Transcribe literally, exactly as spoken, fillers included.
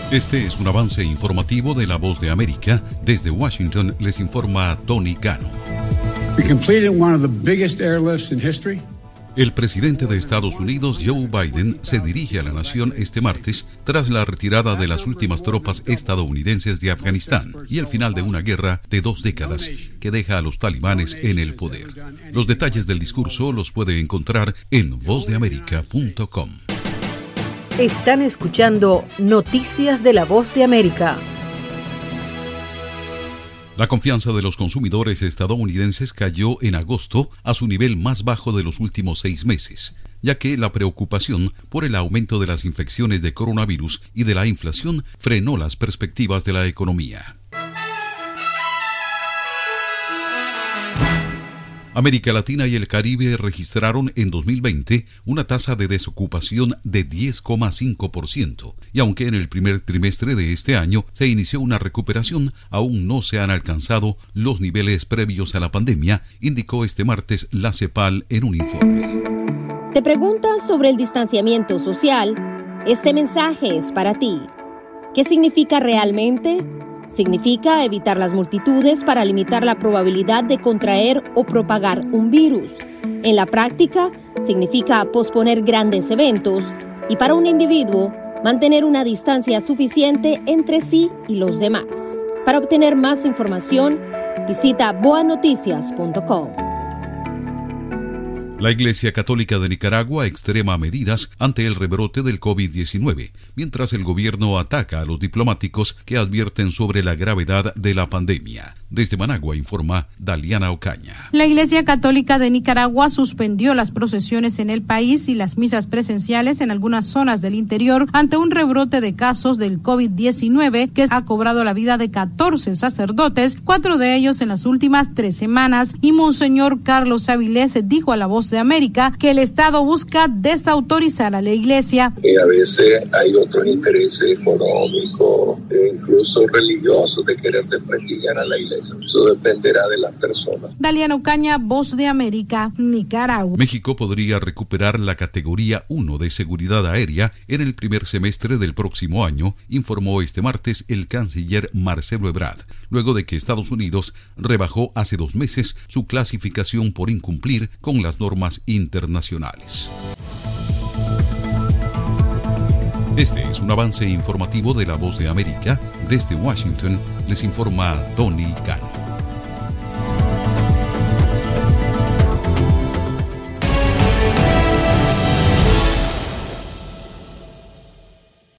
Este es un avance informativo de La Voz de América. Desde Washington les informa Tony Cano. We completed one of the biggest airlifts in history. El presidente de Estados Unidos, Joe Biden, se dirige a la nación este martes tras la retirada de las últimas tropas estadounidenses de Afganistán y el final de una guerra de dos décadas que deja a los talibanes en el poder. Los detalles del discurso los puede encontrar en voz de america punto com. Están escuchando Noticias de la Voz de América. La confianza de los consumidores estadounidenses cayó en agosto a su nivel más bajo de los últimos seis meses, ya que la preocupación por el aumento de las infecciones de coronavirus y de la inflación frenó las perspectivas de la economía. América Latina y el Caribe registraron en dos mil veinte una tasa de desocupación de diez coma cinco por ciento, y aunque en el primer trimestre de este año se inició una recuperación, aún no se han alcanzado los niveles previos a la pandemia, indicó este martes la CEPAL en un informe. ¿Te preguntas sobre el distanciamiento social? Este mensaje es para ti. ¿Qué significa realmente? Significa evitar las multitudes para limitar la probabilidad de contraer o propagar un virus. En la práctica, significa posponer grandes eventos y para un individuo, mantener una distancia suficiente entre sí y los demás. Para obtener más información, visita boa noticias punto com. La Iglesia Católica de Nicaragua extrema medidas ante el rebrote del covid diecinueve, mientras el gobierno ataca a los diplomáticos que advierten sobre la gravedad de la pandemia. Desde Managua informa Daliana Ocaña. La Iglesia Católica de Nicaragua suspendió las procesiones en el país y las misas presenciales en algunas zonas del interior ante un rebrote de casos del covid diecinueve que ha cobrado la vida de catorce sacerdotes, cuatro de ellos en las últimas tres semanas, y Monseñor Carlos Avilés dijo a La Voz de América que el Estado busca desautorizar a la Iglesia. Y a veces hay otros intereses económicos e incluso religiosos de querer desprestigiar a la Iglesia. Eso dependerá de las personas. Daliana Ocaña, Voz de América, Nicaragua. México podría recuperar la categoría uno de seguridad aérea en el primer semestre del próximo año, informó este martes el canciller Marcelo Ebrard, luego de que Estados Unidos rebajó hace dos meses su clasificación por incumplir con las normas internacionales. Este es un avance informativo de La Voz de América. Desde Washington les informa Tony Cano.